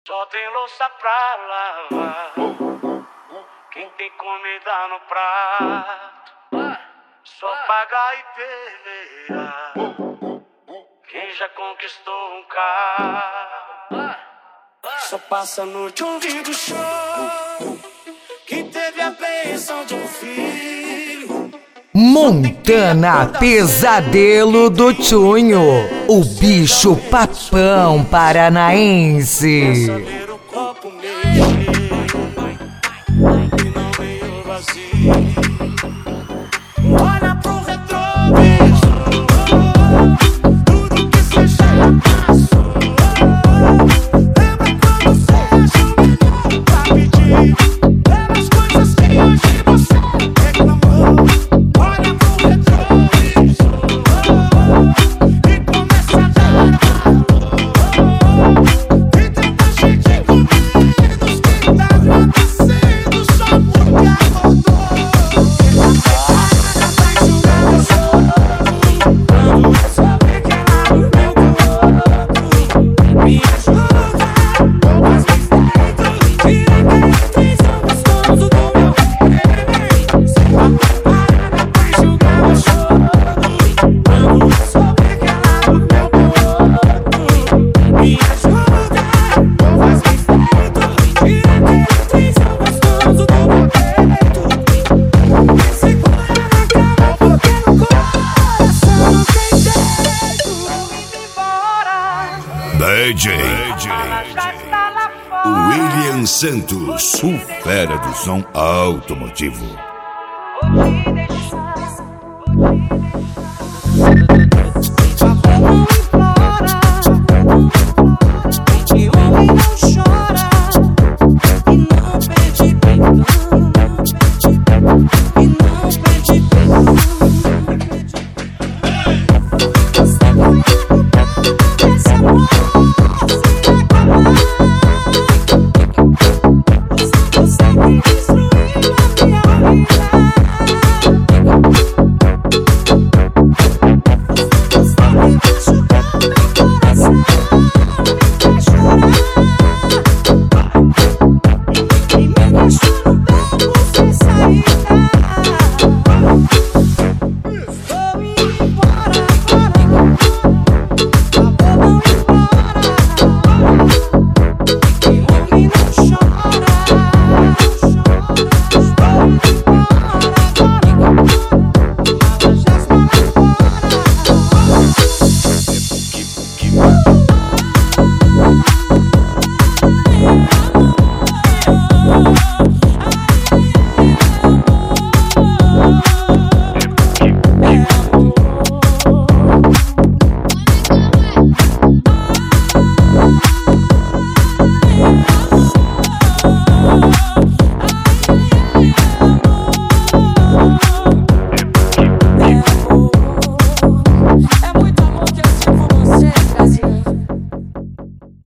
Só tem louça pra lavar, quem tem comida no prato, só pagar e perrear, quem já conquistou um carro, só passa a noite ouvindo show, quem teve a bênção de um filho. Montana Pesadelo do Tchunho, o bicho papão paranaense. Saber o copo meio cheio e não meio vazio. Olha pro retrovisor, tudo que cê já passou. Lembra quando cê achou melhor pra pedir pelas coisas que hoje você reclamou. Olha pro retrovisor e começa a dar valor. E tenta gente comidos que tá acontecendo só porque acordou. Vai julgar meu choro quando saber que ela no meu corpo me ajuda, faz respeito, tira aquele tesão gostoso do meu peito. Se preparada pra julgar meu choro quando souber que ela no meu corpo me ajuda, faz respeito, tira aquele tesão gostoso do meu peito. Me segura na cama porque no coração não tem jeito. Indo embora, DJ ela já está lá fora. William Santos, o fera do som automotivo. O dia